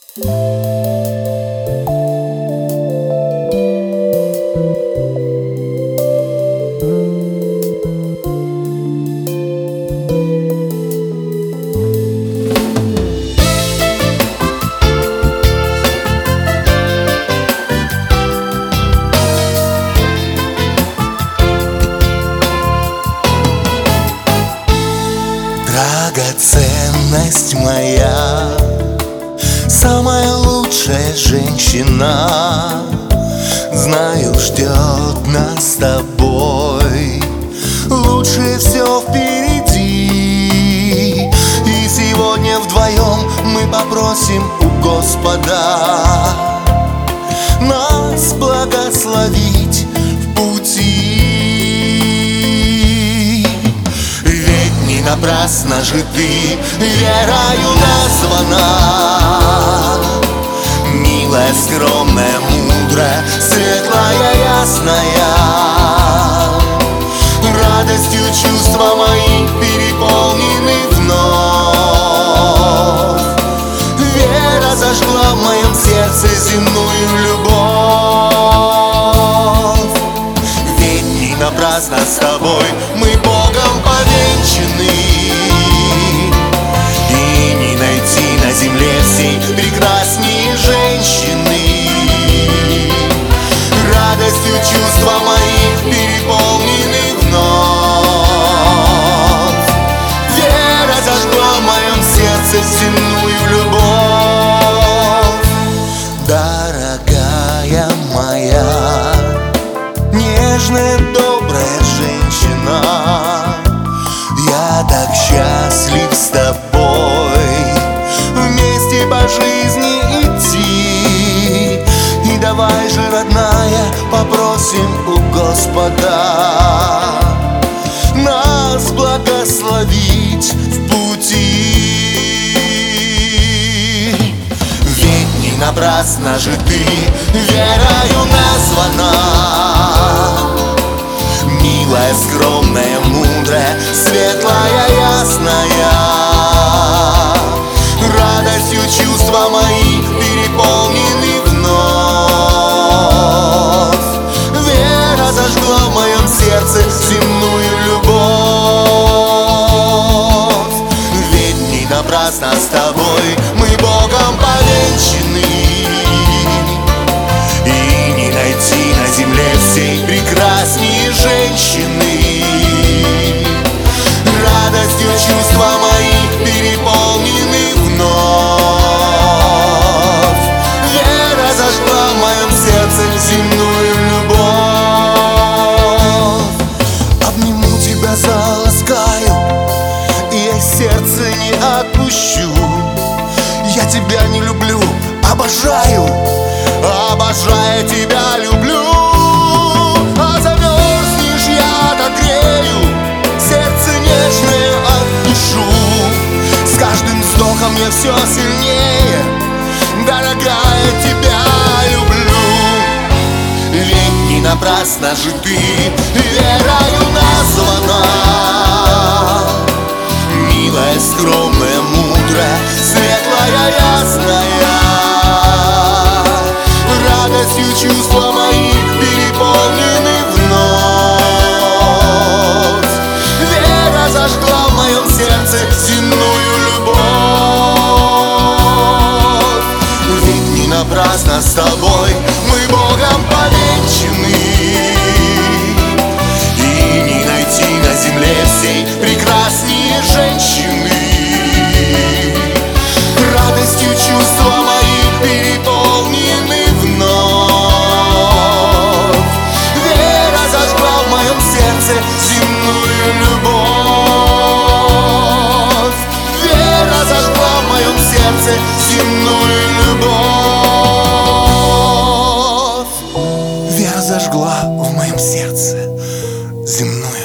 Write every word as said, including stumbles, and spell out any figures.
Драгоценность моя, самая лучшая женщина, знаю, ждет нас с тобой лучше все впереди. И сегодня вдвоем мы попросим у Господа нас благословить в пути. Напрасно же ты верою названа, милая, скромная, мудрая, светлая, ясная. Радостью чувства мои переполнены вновь. Вера зажгла в моем сердце земную любовь. Ведь не напрасно с тобой мы Богом повенчаны, и не найти на земле всей прекрасней женщины. Радостью чувства моих переполнены вновь. Вера зажгла в моем сердце земную любовь. Дорогая моя, нежная, добрая женщина, я так счастлив с тобой вместе по жизни идти. И давай же, родная, попросим у Господа нас благословить в пути. Ведь не напрасно же ты верою названа, милая, скромная, мудрая, светлая, ясная. Радостью чувства мои переполнены вновь. Вера зажгла в моем сердце земную любовь. Ведь не напрасно с тобой мы Богом повенчаны, и не найти на земле всей прекрасней женщины. Радостью чувства мои переполнены вновь. Вера зажгла в моем сердце земную любовь. Обниму тебя, заласкаю, и я сердце не отпущу. Я тебя не люблю, обожаю, обожая тебя люблю. А замерзнешь, я отогрею, сердце нежное отдушу. С каждым вздохом я все сильнее, дорогая, тебя люблю. Ведь не напрасно же ты верою названа, милая, скромная, мудрая, светлая, ясная. Радостью чувства мои переполнены вновь. Вера зажгла в моем сердце земную любовь. Ведь не напрасно с тобой мы Богом повенчаны, и не найти на земле всей прекрасней женщины. Радостью чувства мои переполнены вновь. Вера зажгла в моем сердце земную любовь. Вера зажгла в моем сердце земную любовь. Вера зажгла в моем сердце земную